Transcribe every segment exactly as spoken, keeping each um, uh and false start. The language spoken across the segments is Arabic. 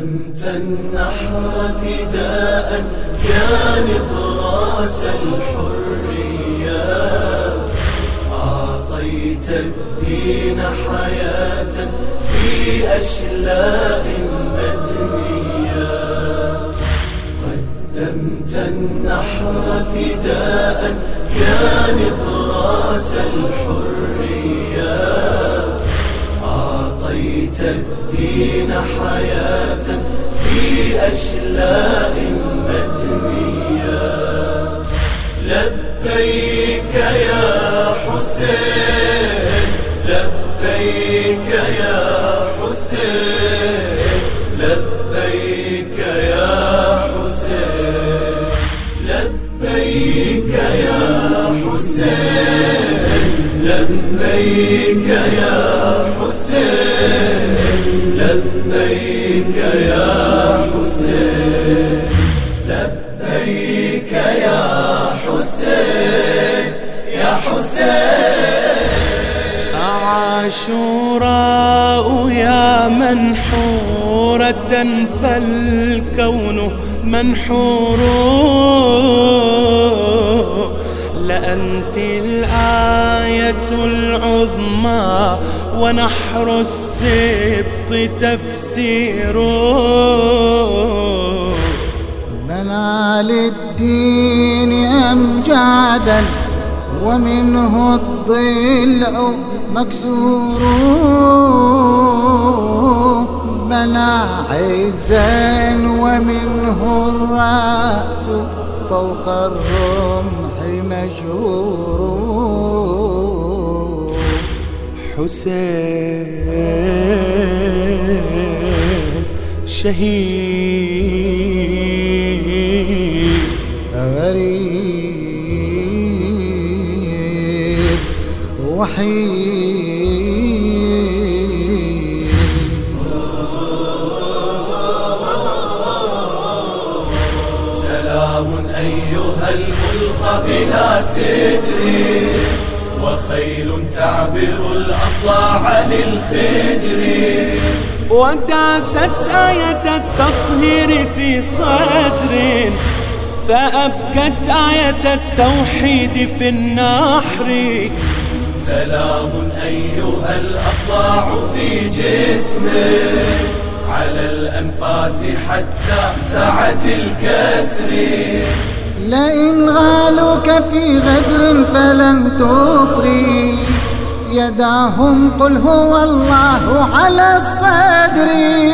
قدمت النحر فداء يا نبراس الحرية، أعطيت الدين حياة في أشلاء مدنية. قدمت النحر فداء يا نبراس الحرية، أعطيت الدين حياة في أشلاء مدنية. لبيك يا حسين، لبيك يا حسين، لبيك يا حسين، لبيك يا حسين، لبيك يا حسين، لبيك يا حسين، لبيك يا حسين، يا حسين. عاشوراء يا منحورة فالكون منحور، لأنت الآية العظمى ونحر السبط تفسير. بنى للدين أمجادا ومنه الضلع مكسور، بنى عزا ومنه الرأس فوق الرمح مجهور. حسين شهيد غريب وحيد، سلام أيها الملقى بلا ستر، وخيل تعبر الأضلاع للخدر، وداست آية التطهير في صدر، فأبكت آية التوحيد في النحر. سلام أيها الأضلاع في جسمك، على الأنفاس حتى ساعة الكسر. لئن غالوك في غدر فلن تفري، يداهم قل هو الله على الصدر.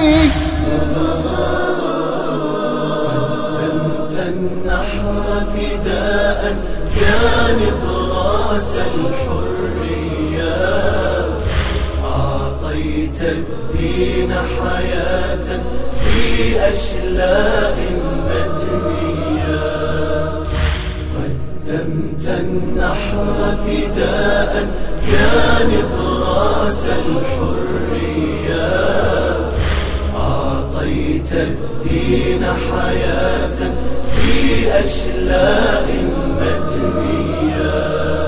قدمت النحر فداء يا نبراس الحرية، أعطيت الدين حياة في أشلاء مدنية. قدمت النحر فداء يا نبراس الحرية، أعطيت الدين حياة في أشلاء مدنية.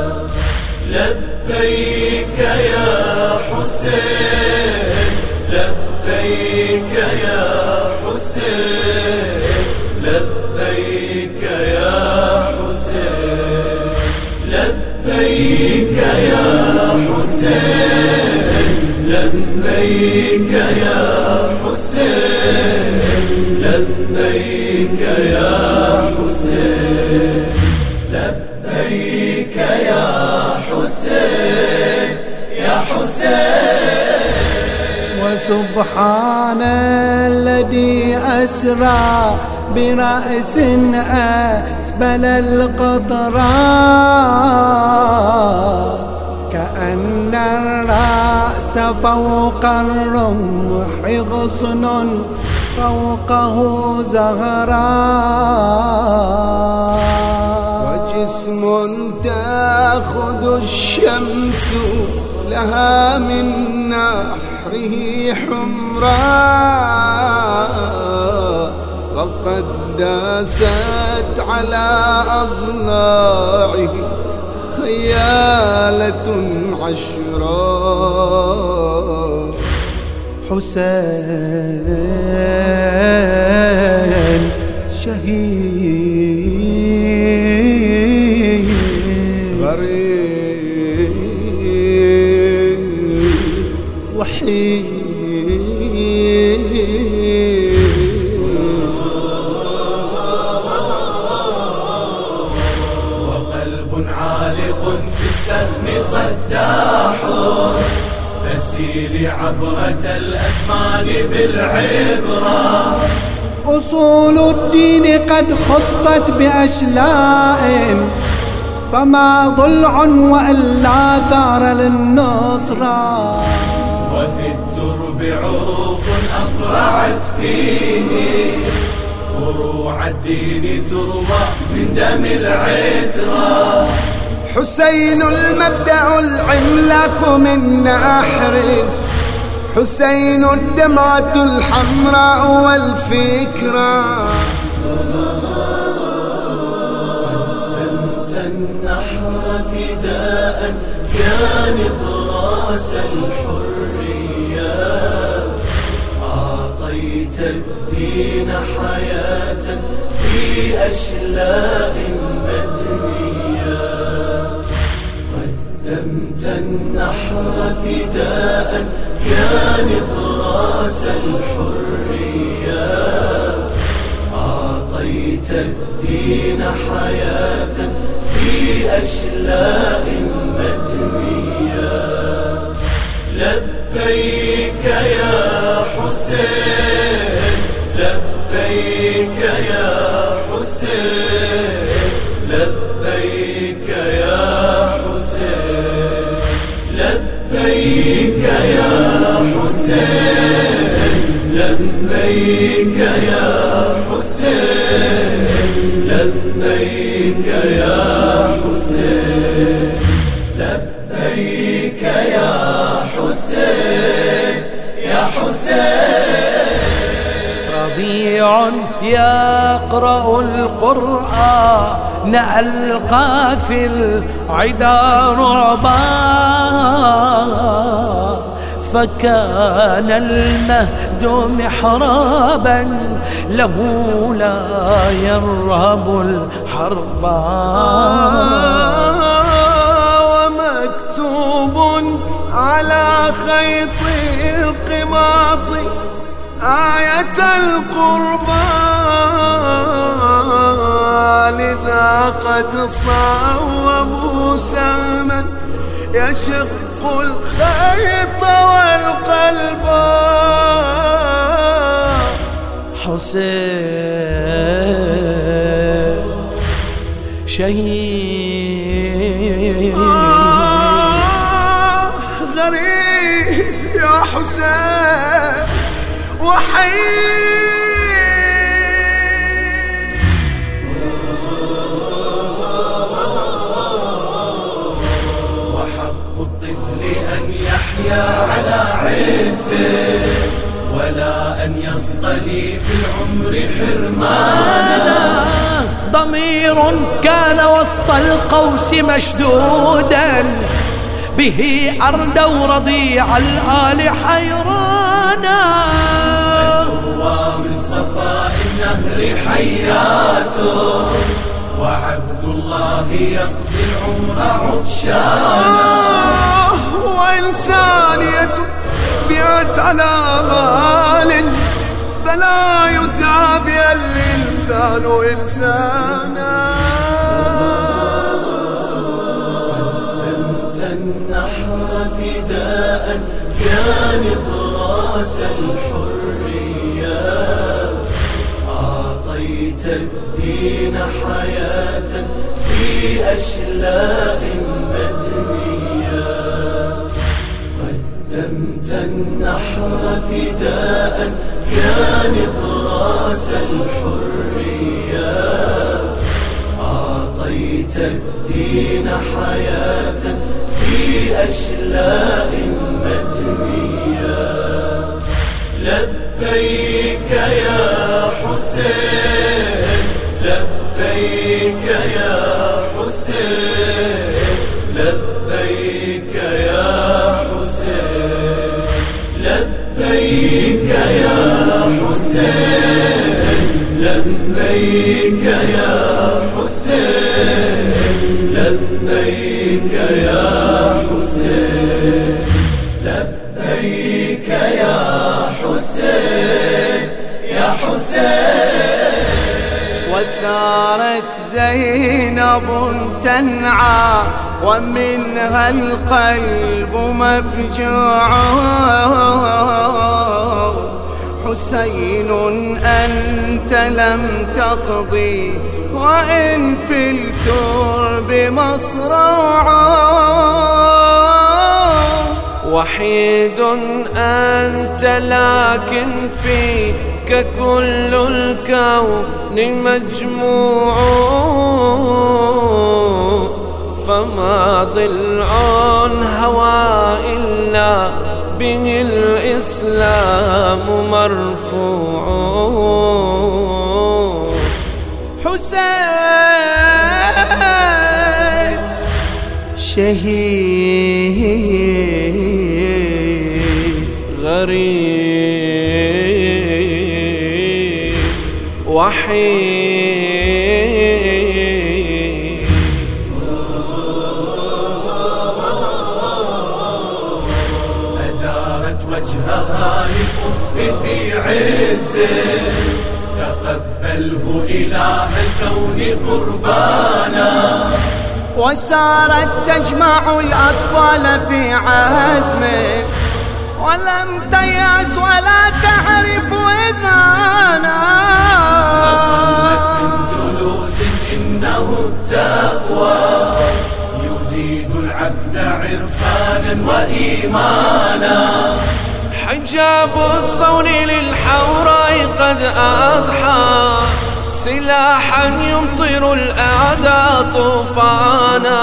لبيك يا حسين، لبيك يا حسين، لبيك يا حسين، لبيك يا حسين، لبيك يا حسين، لبيك يا حسين، لبيك يا حسين، يا حسين. وسبحان الذي أسرى برأس أسبل القطران، كأن الرأس فوق الرمح غصن فوقه زهراء، وجسم تأخذ الشمس لها من نحره حمراء، وقد داست على أضلاعه خيالة عشراء. حسين شهيد غريب وحيد وقلب عالق في السهم صداح فسيل عبرة الأزمان بالعبرة. أصول الدين قد خطت بأشلاء فما ضلع وإلا ثار للنصرة. وفي الترب عروق أفرعت فيه فروع الدين تروى من دم العترة. حسين المبدأ العملاق من نحر، حسين الدمعة الحمراء والفكرة. أنت النحر فداء كان براس الحرية، أعطيت الدين حياة في أشلاء مدنية. قدمت النحر فداء كان براس الحرية، أعطيت الدين حياة في أشلاء مدنية. لبيك يا حسين، لبيك يا حسين، لبيك يا حسين، لبيك يا حسين، لبيك يا حسين، لبيك يا حسين، لبيك يا حسين، يا حسين. ربيع يقرأ القرآن ألقى في العدا رعبا، فكان المهد محرابا له لا يرهب الحربا. ومكتوب على خيط القماط آية القربى، لذا قد صوبوا سهما يشق الخيط والقلب. حسين شهيد غريب يا حسين وحيد. وحق الطفل أن يحيا على عزه، ولا أن يصطلي في العمر حرمانا. ضمير كان وسط القوس مشدودا، به أردوا رضيع الآل حيرانا. تروى من صفاء النهر حياته، وعبد الله يقضي العمر عطشانا. وإنسانية بيعت على مال، فلا يدعى بها الإنسان إنسانا. أنت النحر فداء كان براس الحرية، أعطيت الدين حياة في أشلاء مدنية. قدمت النحر فداء كان براس الحرية، أعطيت الدين حياة في أشلاء مدنية. لبيك يا حسين، لبيك يا حسين، لبيك يا حسين، لبيك لبيك يا حسين لبيك يا حسين يا حسين. وثارت زينب تنعى ومنها القلب مفجوع، حسين أنت لم تقضي وإن في الترب مصروع، وحيد أنت لكن فيك كل الكون مجموع، فما ضلع هوى إلا به الإسلام مرفوع. حسين شهيد غريب وحيد، أدارت وجهها للأفق في عزه، تقبله إله الكون قربانا، وسارت تجمع الأطفال في عزمه، ولم تيأس ولا تعرف إذانا، وصلت من جلوس إنه التقوى يزيد العبد عرفانا وإيمانا، حجاب الصون للحوراء قد أضحى، سلاحا يمطر الأعداء طوفانا،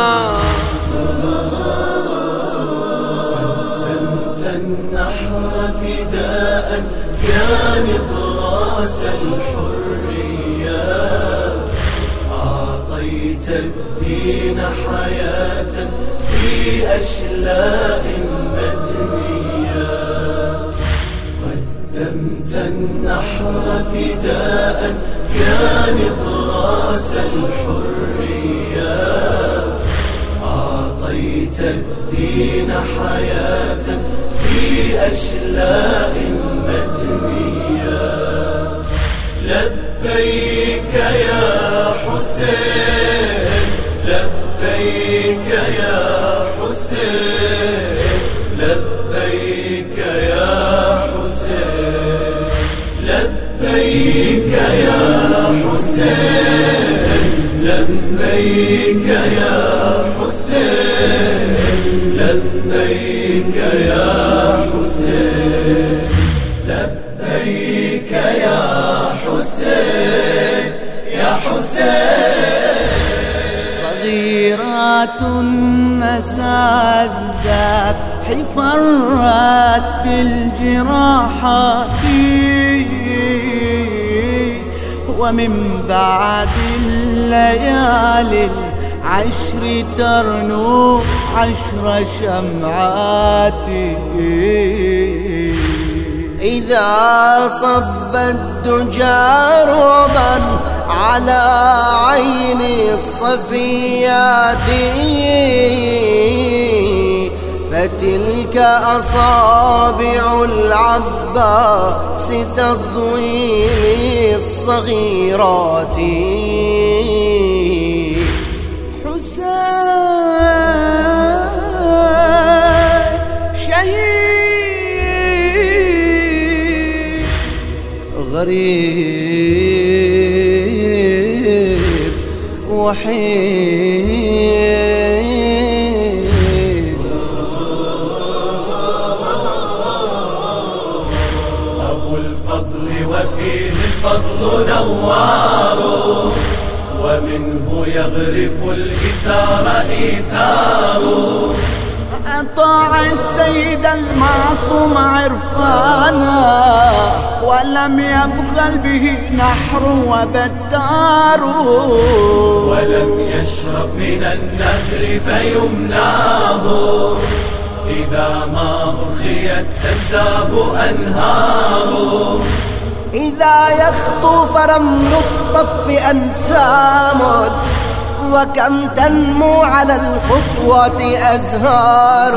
قدمت النحر فداء يا نبراس الحرية، أعطيت الدين حياة في أشلاء مدنية، قدمت النحر فداء يا نبراس الحرية، أعطيت الدين حياة في أشلاء مدنية. لبيك يا حسين لبيك يا حسين لبيك يا حسين لبيك يا حسين لبيك يا حسين لبيك يا حسين لبيك يا حسين يا حسين. صغيرات مسدت حفرت بالجراحات، ومن بعد الليالي العشر ترنو عشر شمعات، إذا صب الدجى رعبا على عين الصفيات، فتلك أصابع العباس تضوي للصغيرات. حسين شهيد غريب وحيد، أبو الفضل وفيه الفضل نوار، ومنه يغرف الإثار إيثار، أطاع السيد المعصوم عرفانا، ولم يبخل به نحر وبتار، ولم يشرب من النهر فيمناه، إذا ما أرخيت تنساب أنهار، إذا يخطو فرمل الطف أنسام، وكم تنمو على الخطوات أزهار.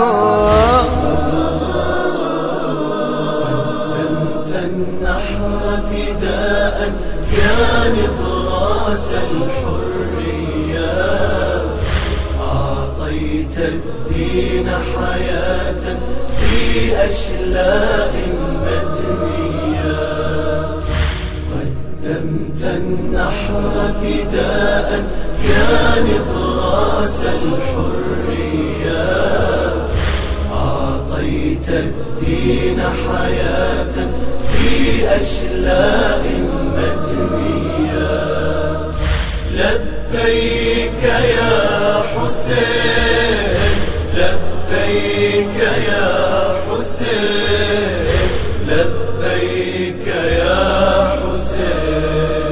قدمت النحر فداء يا نبراس الحرية، أعطيت الدين حياة في أشلاء مدنية. قدمت النحر فداء يا نبراس الحرية، أعطيت الدين حياة في أشلاء مدنية. لبيك يا حسين، لبيك يا حسين، لبيك يا حسين،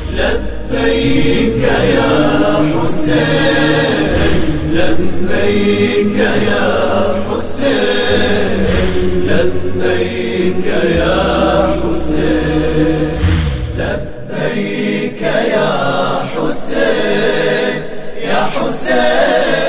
لبيك يا حسين، لبيك يا حسين، لبيك يا حسين، لبيك يا حسين، يا حسين.